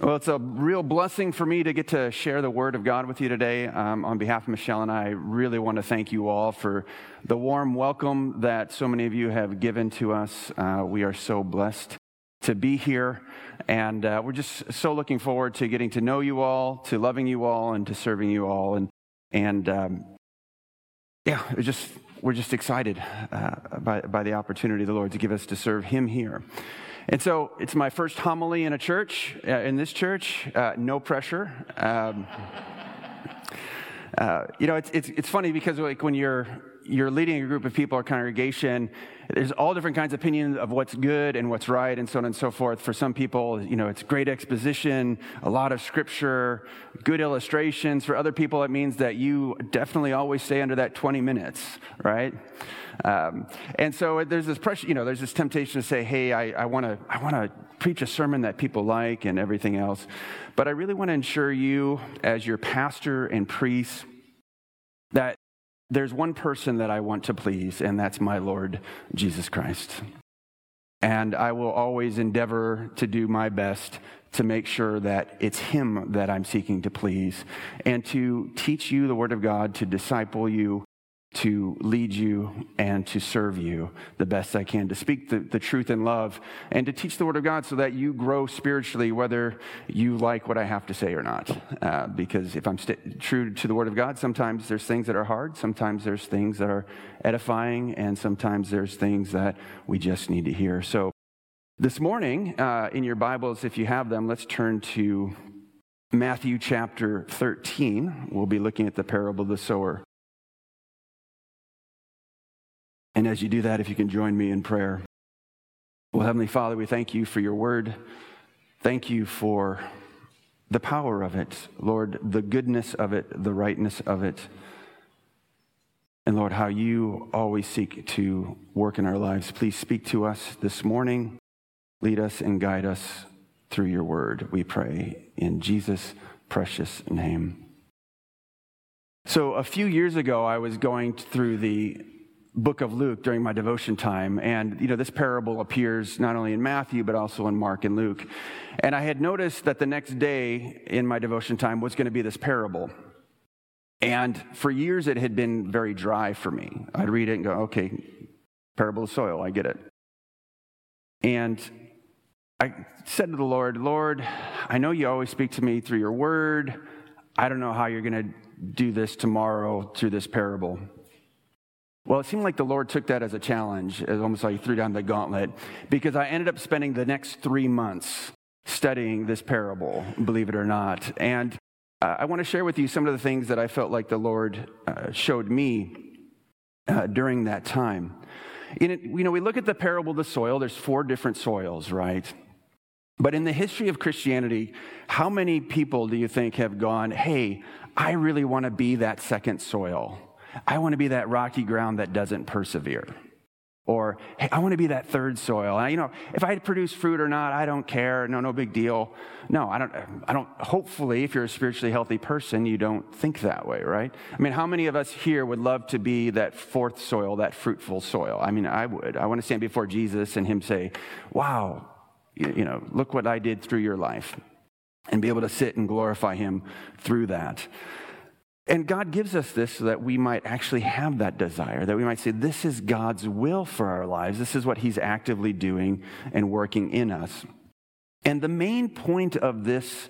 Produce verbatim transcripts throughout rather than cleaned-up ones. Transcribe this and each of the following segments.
Well, it's a real blessing for me to get to share the Word of God with you today. Um, on behalf of Michelle and I, I really want to thank you all for the warm welcome that so many of you have given to us. Uh, we are so blessed to be here, and uh, we're just so looking forward to getting to know you all, to loving you all, and to serving you all. And and um, yeah, it's just we're just excited uh, by by the opportunity the Lord to give us to serve Him here. And so it's my first homily in a church, uh, in this church, uh, no pressure. Um, uh, you know, it's, it's it's funny because like when you're you're leading a group of people or congregation, there's all different kinds of opinions of what's good and what's right and so on and so forth. For some people, you know, it's great exposition, a lot of scripture, good illustrations. For other people, it means that you definitely always stay under that twenty minutes, right? Um, and so there's this pressure, you know, there's this temptation to say, hey, I, I want to I want to preach a sermon that people like and everything else. But I really want to ensure you, as your pastor and priest, that there's one person that I want to please, and that's my Lord Jesus Christ. And I will always endeavor to do my best to make sure that it's Him that I'm seeking to please, and to teach you the Word of God, to disciple you, to lead you, and to serve you the best I can, to speak the, the truth in love, and to teach the Word of God so that you grow spiritually, whether you like what I have to say or not. Uh, because if I'm st- true to the Word of God, sometimes there's things that are hard, sometimes there's things that are edifying, and sometimes there's things that we just need to hear. So this morning, uh, in your Bibles, if you have them, let's turn to Matthew chapter thirteen. We'll be looking at the parable of the sower. And as you do that, if you can join me in prayer. Well, Heavenly Father, we thank you for your word. Thank you for the power of it, Lord, the goodness of it, the rightness of it. And Lord, how you always seek to work in our lives. Please speak to us this morning. Lead us and guide us through your word, we pray, in Jesus' precious name. So a few years ago, I was going through the book of Luke during my devotion time. And, you know, this parable appears not only in Matthew, but also in Mark and Luke. And I had noticed that the next day in my devotion time was going to be this parable. And for years, it had been very dry for me. I'd read it and go, okay, parable of soil, I get it. And I said to the Lord, Lord, I know you always speak to me through your word. I don't know how you're going to do this tomorrow through this parable. Well, it seemed like the Lord took that as a challenge. It was almost like he threw down the gauntlet, because I ended up spending the next three months studying this parable, believe it or not. And uh, I want to share with you some of the things that I felt like the Lord uh, showed me uh, during that time. In it, you know, we look at the parable of the soil. There's four different soils, right? But in the history of Christianity, how many people do you think have gone, hey, I really want to be that second soil? I want to be that rocky ground that doesn't persevere. Or, hey, I want to be that third soil. And, you know, if I produce fruit or not, I don't care. No, no big deal. No, I don't, I don't, hopefully, if you're a spiritually healthy person, you don't think that way, right? I mean, how many of us here would love to be that fourth soil, that fruitful soil? I mean, I would. I want to stand before Jesus and him say, wow, you, you know, look what I did through your life. And be able to sit and glorify him through that. And God gives us this so that we might actually have that desire, that we might say, this is God's will for our lives. This is what he's actively doing and working in us. And the main point of this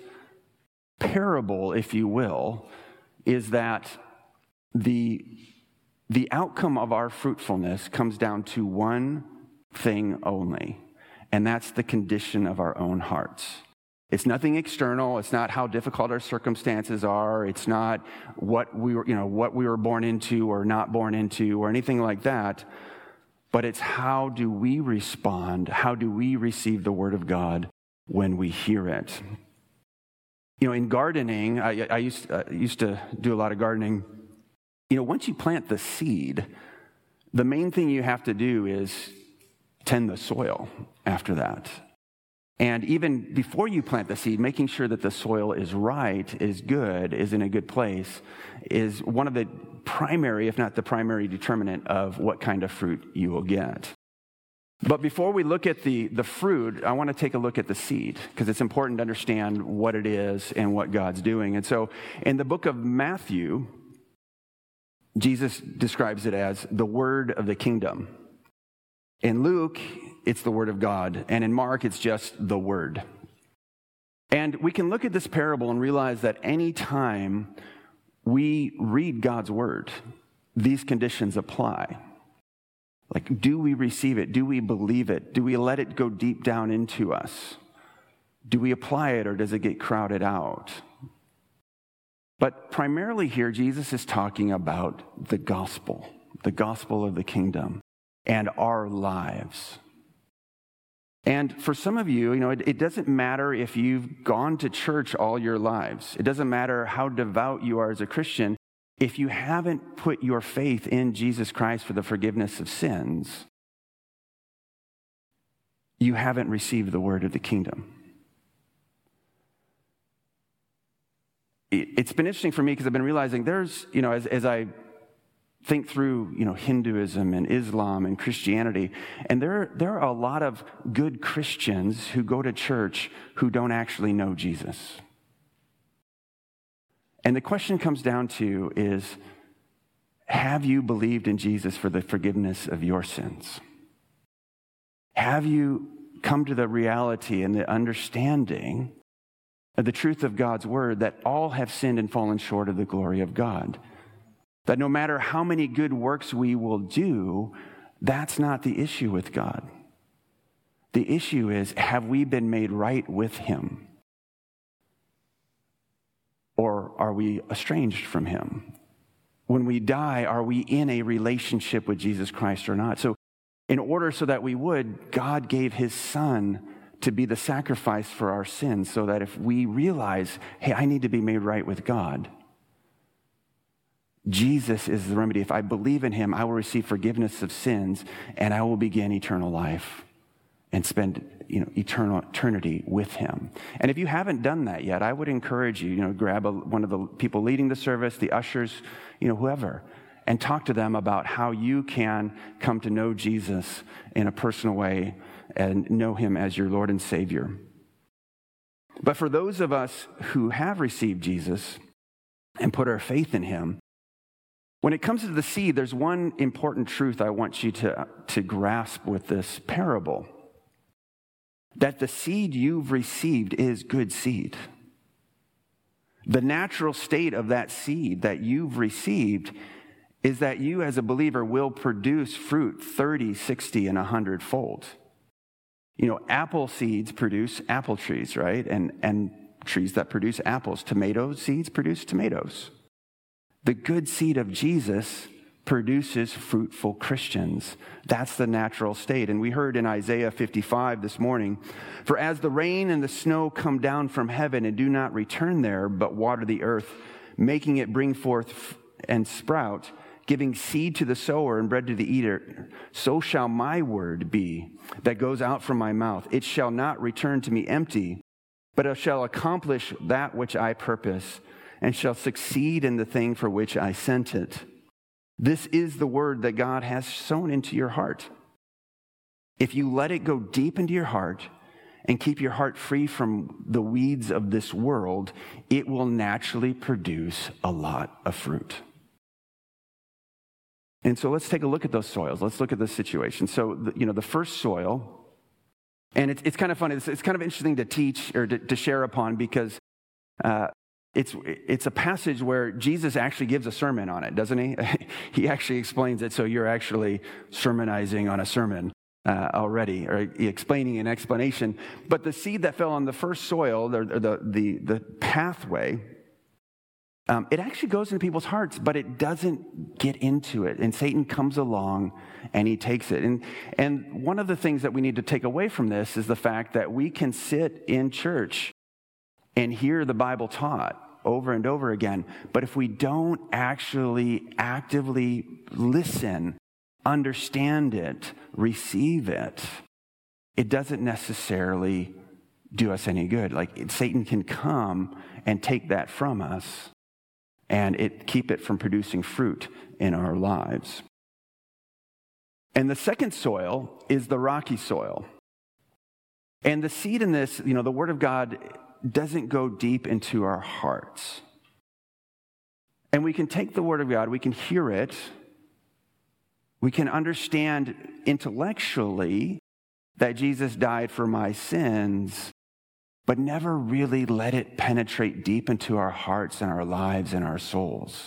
parable, if you will, is that the, the outcome of our fruitfulness comes down to one thing only, and that's the condition of our own hearts. It's nothing external. It's not how difficult our circumstances are. It's not what we were, you know, what we were born into or not born into or anything like that. But it's how do we respond? How do we receive the word of God when we hear it? You know, in gardening, I, I used uh, used to do a lot of gardening. You know, once you plant the seed, the main thing you have to do is tend the soil after that. And even before you plant the seed, making sure that the soil is right, is good, is in a good place, is one of the primary, if not the primary determinant of what kind of fruit you will get. But before we look at the, the fruit, I want to take a look at the seed, because it's important to understand what it is and what God's doing. And so in the book of Matthew, Jesus describes it as the word of the kingdom. In Luke, it's the word of God. And in Mark, it's just the word. And we can look at this parable and realize that any time we read God's word, these conditions apply. Like, do we receive it? Do we believe it? Do we let it go deep down into us? Do we apply it, or does it get crowded out? But primarily here, Jesus is talking about the gospel, the gospel of the kingdom, and our lives. And for some of you, you know, it, it doesn't matter if you've gone to church all your lives. It doesn't matter how devout you are as a Christian. If you haven't put your faith in Jesus Christ for the forgiveness of sins, you haven't received the word of the kingdom. It's been interesting for me because I've been realizing there's, you know, as, as I think through, you know, Hinduism and Islam and Christianity, and there, there are a lot of good Christians who go to church who don't actually know Jesus. And the question comes down to is, have you believed in Jesus for the forgiveness of your sins? Have you come to the reality and the understanding of the truth of God's word that all have sinned and fallen short of the glory of God? That no matter how many good works we will do, that's not the issue with God. The issue is, have we been made right with him? Or are we estranged from him? When we die, are we in a relationship with Jesus Christ or not? So in order so that we would, God gave his son to be the sacrifice for our sins, so that if we realize, hey, I need to be made right with God, Jesus is the remedy. If I believe in him, I will receive forgiveness of sins, and I will begin eternal life and spend, you know, eternal eternity with him. And if you haven't done that yet, I would encourage you, you know, grab a, one of the people leading the service, the ushers, you know, whoever, and talk to them about how you can come to know Jesus in a personal way and know him as your Lord and Savior. But for those of us who have received Jesus and put our faith in him, when it comes to the seed, there's one important truth I want you to, to grasp with this parable. That the seed you've received is good seed. The natural state of that seed that you've received is that you as a believer will produce fruit thirty, sixty, and one hundred fold. You know, apple seeds produce apple trees, right? And, and trees that produce apples. Tomato seeds produce tomatoes. The good seed of Jesus produces fruitful Christians. That's the natural state. And we heard in Isaiah fifty-five this morning, for as the rain and the snow come down from heaven and do not return there, but water the earth, making it bring forth and sprout, giving seed to the sower and bread to the eater, so shall my word be that goes out from my mouth. It shall not return to me empty, but it shall accomplish that which I purpose, and shall succeed in the thing for which I sent it. This is the word that God has sown into your heart. If you let it go deep into your heart and keep your heart free from the weeds of this world, it will naturally produce a lot of fruit. And so let's take a look at those soils. Let's look at the situation. So, the, you know, the first soil, and it's, it's kind of funny. It's, it's kind of interesting to teach or to, to share upon because uh, It's it's a passage where Jesus actually gives a sermon on it, doesn't he? He actually explains it, so you're actually sermonizing on a sermon uh, already, or explaining an explanation. But the seed that fell on the first soil, the the the, the pathway, um, it actually goes into people's hearts, but it doesn't get into it. And Satan comes along and he takes it. And and one of the things that we need to take away from this is the fact that we can sit in church and hear the Bible taught over and over again. But if we don't actually actively listen, understand it, receive it, it doesn't necessarily do us any good. Like Satan can come and take that from us and it keep it from producing fruit in our lives. And the second soil is the rocky soil. And the seed in this, you know, the Word of God doesn't go deep into our hearts. And we can take the Word of God, we can hear it, we can understand intellectually that Jesus died for my sins, but never really let it penetrate deep into our hearts and our lives and our souls.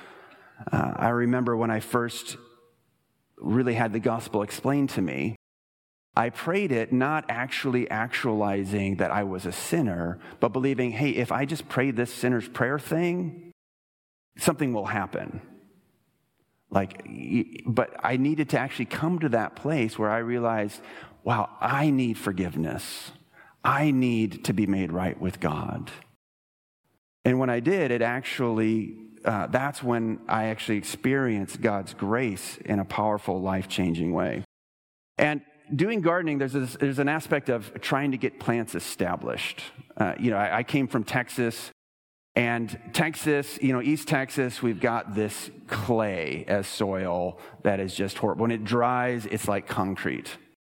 Uh, I remember when I first really had the gospel explained to me, I prayed it not actually actualizing that I was a sinner, but believing, hey, if I just pray this sinner's prayer thing, something will happen. Like, but I needed to actually come to that place where I realized, wow, I need forgiveness. I need to be made right with God. And when I did, it actually, uh, that's when I actually experienced God's grace in a powerful, life-changing way. And doing gardening, there's this, there's an aspect of trying to get plants established. Uh, you know, I, I came from Texas, and Texas, you know, East Texas, we've got this clay as soil that is just horrible. When it dries, it's like concrete.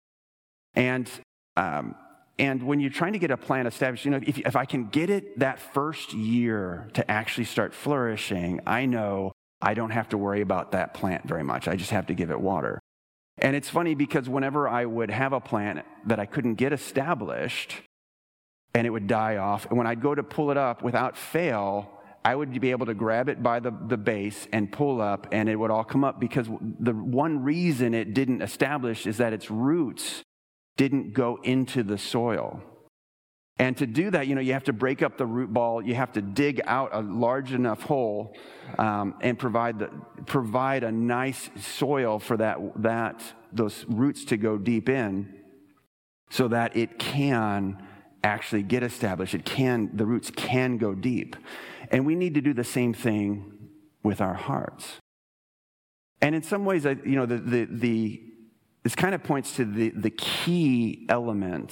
And um, and when you're trying to get a plant established, you know, if, if I can get it that first year to actually start flourishing, I know I don't have to worry about that plant very much. I just have to give it water. And it's funny because whenever I would have a plant that I couldn't get established and it would die off, and when I'd go to pull it up, without fail, I would be able to grab it by the, the base and pull up, and it would all come up, because the one reason it didn't establish is that its roots didn't go into the soil. And to do that, you know, you have to break up the root ball. You have to dig out a large enough hole um, and provide the provide a nice soil for that that those roots to go deep in, so that it can actually get established. It can the roots can go deep, and we need to do the same thing with our hearts. And in some ways, you know, the the the this kind of points to the the key element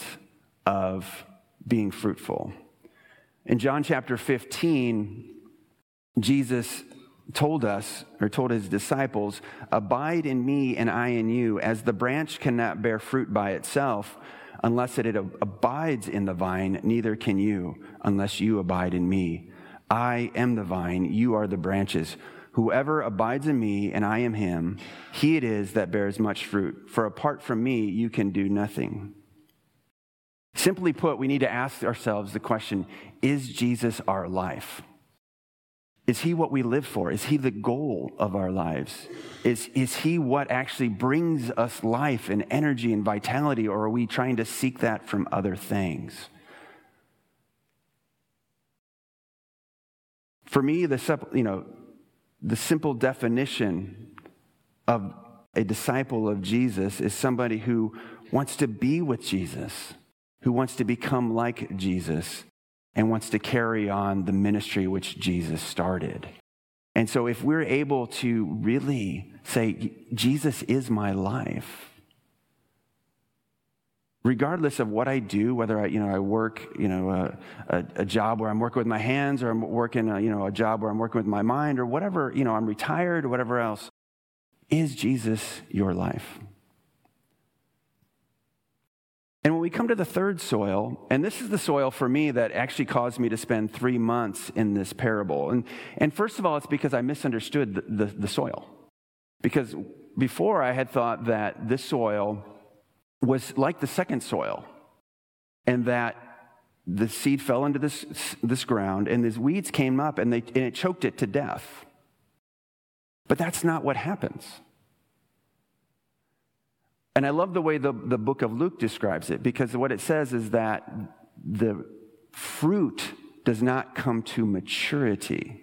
of being fruitful. In John chapter fifteen, Jesus told us, or told his disciples, "Abide in me and I in you, as the branch cannot bear fruit by itself unless it abides in the vine, neither can you unless you abide in me. I am the vine, you are the branches. Whoever abides in me and I am him, he it is that bears much fruit. For apart from me, you can do nothing." Simply put, we need to ask ourselves the question, is Jesus our life? Is he what we live for? Is he the goal of our lives? Is, is he what actually brings us life and energy and vitality, or are we trying to seek that from other things? For me, the you know, the simple definition of a disciple of Jesus is somebody who wants to be with Jesus, who wants to become like Jesus, and wants to carry on the ministry which Jesus started. And so if we're able to really say, Jesus is my life, regardless of what I do, whether I, you know, I work, you know, a, a, a job where I'm working with my hands, or I'm working, a, you know, a job where I'm working with my mind, or whatever, you know, I'm retired or whatever else, is Jesus your life? And when we come to the third soil, and this is the soil for me that actually caused me to spend three months in this parable. And, and first of all, it's because I misunderstood the, the, the soil. Because before I had thought that this soil was like the second soil, and that the seed fell into this, this ground, and these weeds came up, and, they, and it choked it to death. But that's not what happens. And I love the way the, the book of Luke describes it, because what it says is that the fruit does not come to maturity.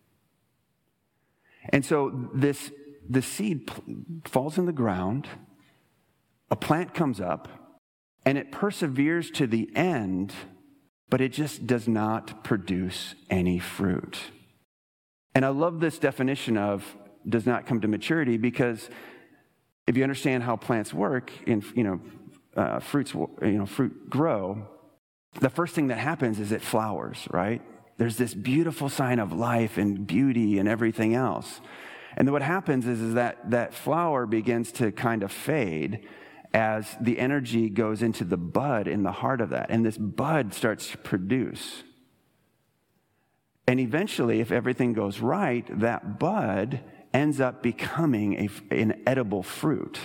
And so this the seed falls in the ground, a plant comes up, and it perseveres to the end, but it just does not produce any fruit. And I love this definition of does not come to maturity, because if you understand how plants work, and you know, uh, fruits, you know, fruit grow, the first thing that happens is it flowers, right? There's this beautiful sign of life and beauty and everything else. And then what happens is, is that that flower begins to kind of fade as the energy goes into the bud in the heart of that. And this bud starts to produce. And eventually, if everything goes right, that bud ends up becoming a, an edible fruit.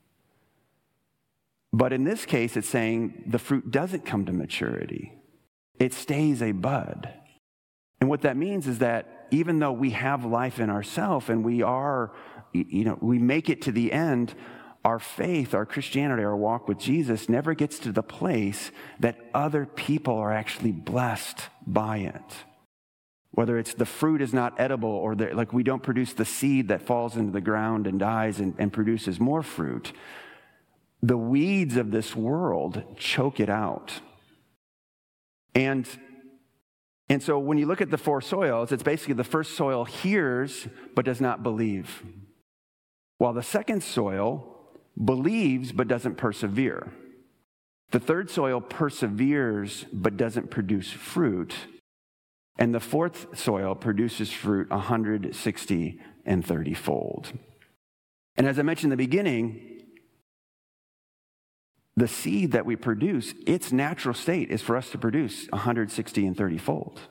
But in this case, it's saying the fruit doesn't come to maturity. It stays a bud. And what that means is that even though we have life in ourselves and we are, you know, we make it to the end, our faith, our Christianity, our walk with Jesus never gets to the place that other people are actually blessed by it. Whether it's the fruit is not edible or the, like we don't produce the seed that falls into the ground and dies and, and produces more fruit. The weeds of this world choke it out. And, and so when you look at the four soils, it's basically the first soil hears but does not believe, while the second soil believes but doesn't persevere. The third soil perseveres but doesn't produce fruit. And the fourth soil produces fruit one hundred sixty and thirty fold. And as I mentioned in the beginning, the seed that we produce, its natural state is for us to produce one hundred sixty and thirty fold.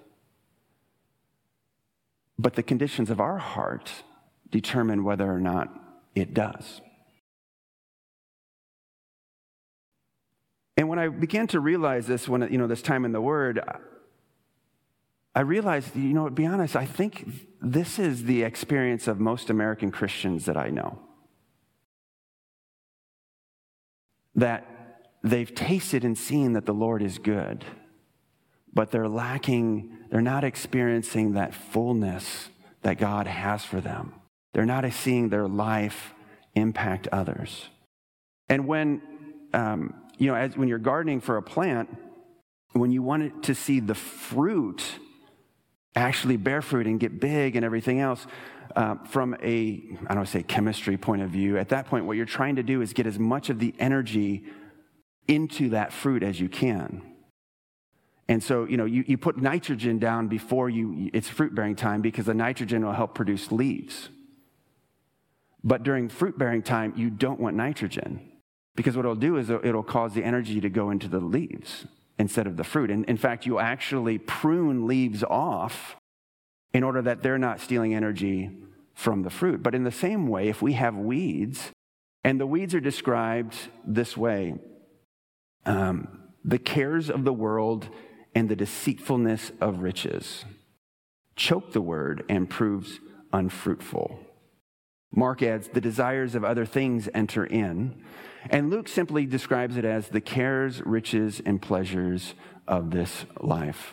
But the conditions of our heart determine whether or not it does. And when I began to realize this, when you know this time in the Word, I realized, you know, to be honest, I think this is the experience of most American Christians that I know. That they've tasted and seen that the Lord is good, but they're lacking, they're not experiencing that fullness that God has for them. They're not seeing their life impact others. And when, um, you know, as when you're gardening for a plant, when you want it to see the fruit actually bear fruit and get big and everything else, uh, from a, I don't want to say chemistry point of view, at that point what you're trying to do is get as much of the energy into that fruit as you can. And so, you know, you, you put nitrogen down before you, it's fruit-bearing time because the nitrogen will help produce leaves. But during fruit-bearing time, you don't want nitrogen because what it'll do is it'll cause the energy to go into the leaves instead of the fruit. And in fact, you actually prune leaves off in order that they're not stealing energy from the fruit. But in the same way, if we have weeds, and the weeds are described this way, um, the cares of the world and the deceitfulness of riches choke the word and proves unfruitful. Mark adds, the desires of other things enter in. And Luke simply describes it as the cares, riches, and pleasures of this life.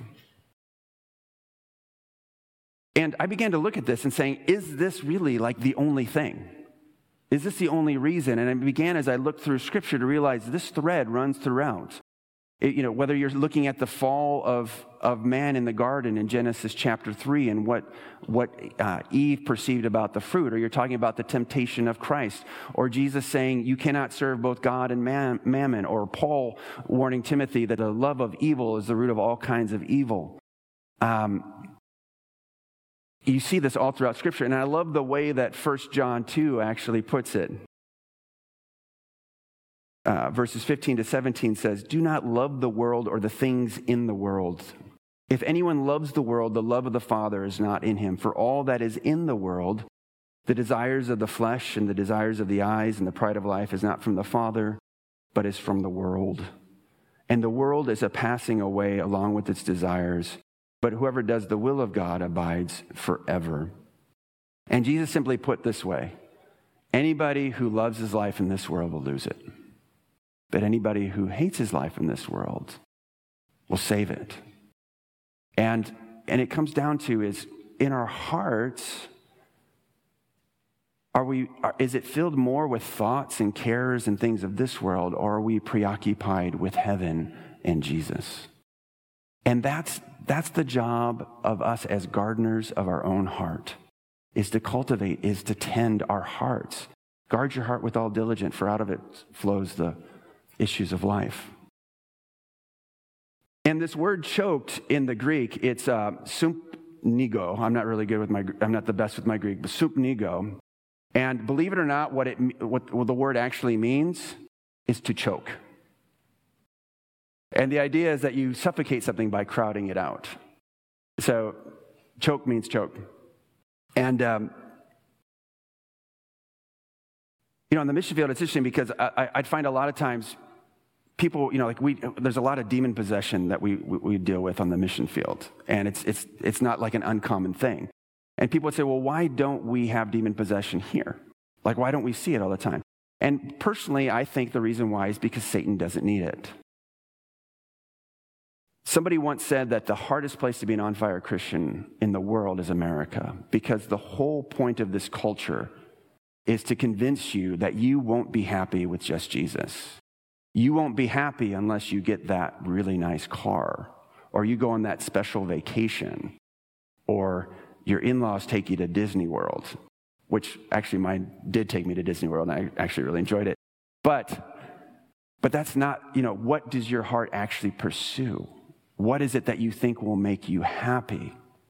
And I began to look at this and saying, is this really like the only thing? Is this the only reason? And I began as I looked through Scripture to realize this thread runs throughout. It, you know, whether you're looking at the fall of, of man in the garden in Genesis chapter three and what, what uh, Eve perceived about the fruit, or you're talking about the temptation of Christ, or Jesus saying you cannot serve both God and man, mammon, or Paul warning Timothy that the love of evil is the root of all kinds of evil. Um, you see this all throughout Scripture, and I love the way that First John two actually puts it. Uh, verses fifteen to seventeen says, do not love the world or the things in the world. If anyone loves the world, the love of the Father is not in him. For all that is in the world, the desires of the flesh and the desires of the eyes and the pride of life is not from the Father, but is from the world. And the world is a passing away along with its desires, but whoever does the will of God abides forever. And Jesus simply put this way, anybody who loves his life in this world will lose it. But anybody who hates his life in this world will save it. And, and it comes down to is in our hearts, are we, are, is it filled more with thoughts and cares and things of this world, or are we preoccupied with heaven and Jesus? And that's, that's the job of us as gardeners of our own heart, is to cultivate, is to tend our hearts. Guard your heart with all diligence, for out of it flows the issues of life. And this word choked in the Greek, it's uh, nigo. I'm not really good with my, I'm not the best with my Greek, but soup nigo. And believe it or not, what it what, what the word actually means is to choke. And the idea is that you suffocate something by crowding it out. So choke means choke. And, um, you know, on the mission field, it's interesting because I, I'd find a lot of times people, you know, like we, there's a lot of demon possession that we, we, we deal with on the mission field. And it's, it's, it's not like an uncommon thing. And people would say, well, why don't we have demon possession here? Like, why don't we see it all the time? And personally, I think the reason why is because Satan doesn't need it. Somebody once said that the hardest place to be an on-fire Christian in the world is America, because the whole point of this culture is to convince you that you won't be happy with just Jesus. You won't be happy unless you get that really nice car, or you go on that special vacation, or your in-laws take you to Disney World, which actually mine did take me to Disney World, and I actually really enjoyed it. But, but that's not, you know, what does your heart actually pursue? What is it that you think will make you happy?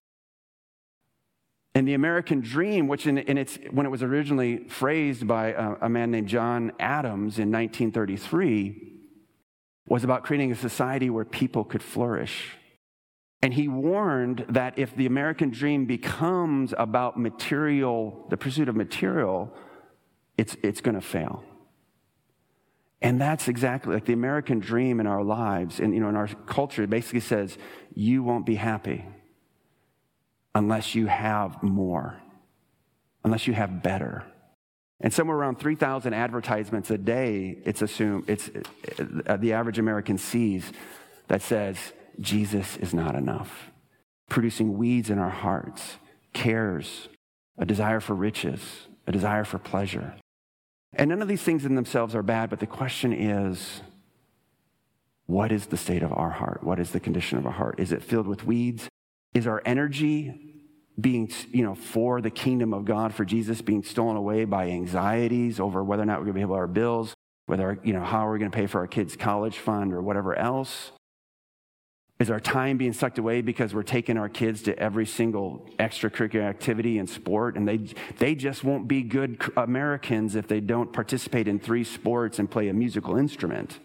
And the American dream, which in, in its, when it was originally phrased by a, a man named John Adams in nineteen thirty-three, was about creating a society where people could flourish. And he warned that if the American dream becomes about material, the pursuit of material, it's, it's going to fail. And that's exactly like the American dream in our lives, and you know, in our culture, it basically says, you won't be happy unless you have more, unless you have better. And somewhere around three thousand advertisements a day, it's assumed, it's uh, the average American sees that says, Jesus is not enough, producing weeds in our hearts, cares, a desire for riches, a desire for pleasure. And none of these things in themselves are bad, but the question is, what is the state of our heart? What is the condition of our heart? Is it filled with weeds? Is our energy being, you know, for the kingdom of God, for Jesus, being stolen away by anxieties over whether or not we're going to be able to pay our bills, whether, you know, how are we going to pay for our kids' college fund or whatever else? Is our time being sucked away because we're taking our kids to every single extracurricular activity and sport, and they they just won't be good Americans if they don't participate in three sports and play a musical instrument?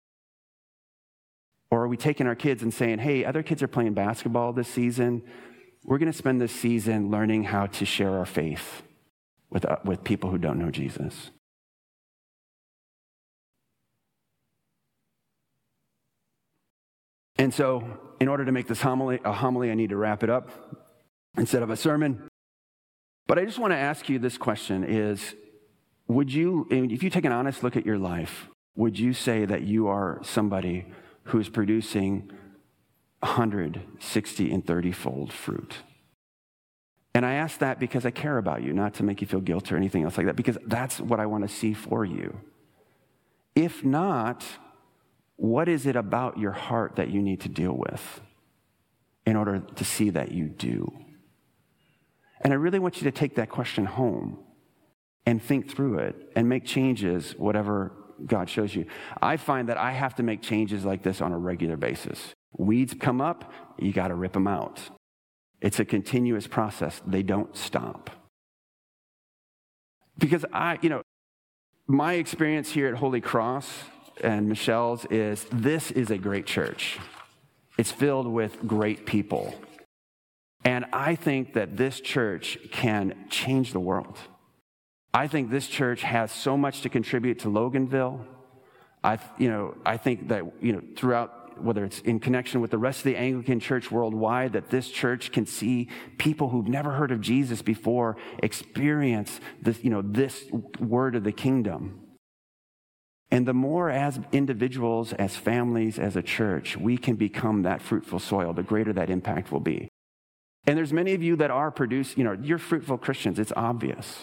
Or are we taking our kids and saying, hey, other kids are playing basketball this season. We're going to spend this season learning how to share our faith with, uh, with people who don't know Jesus. And so, in order to make this homily a homily, I need to wrap it up instead of a sermon. But I just want to ask you this question is, would you, if you take an honest look at your life, would you say that you are somebody who is producing one hundred, sixty, and thirty-fold fruit? And I ask that because I care about you, not to make you feel guilt or anything else like that, because that's what I want to see for you. If not, what is it about your heart that you need to deal with in order to see that you do? And I really want you to take that question home and think through it and make changes, whatever God shows you. I find that I have to make changes like this on a regular basis. Weeds come up, you got to rip them out. It's a continuous process. They don't stop. Because I, you know, my experience here at Holy Cross and Michelle's is this is a great church. It's filled with great people. And I think that this church can change the world. I think this church has so much to contribute to Loganville. I, you know, I think that, you know, throughout, whether it's in connection with the rest of the Anglican church worldwide, that this church can see people who've never heard of Jesus before experience this, you know, this word of the kingdom. And the more as individuals, as families, as a church, we can become that fruitful soil, the greater that impact will be. And there's many of you that are produced, you know, you're fruitful Christians. It's obvious.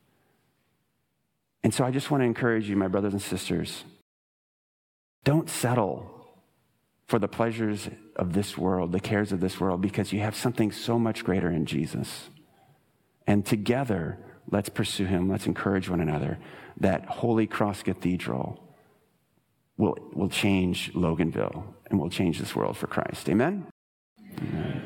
And so I just want to encourage you, my brothers and sisters, don't settle for the pleasures of this world, the cares of this world, because you have something so much greater in Jesus. And together, let's pursue him. Let's encourage one another that Holy Cross Cathedral will, will change Loganville and will change this world for Christ. Amen? Amen.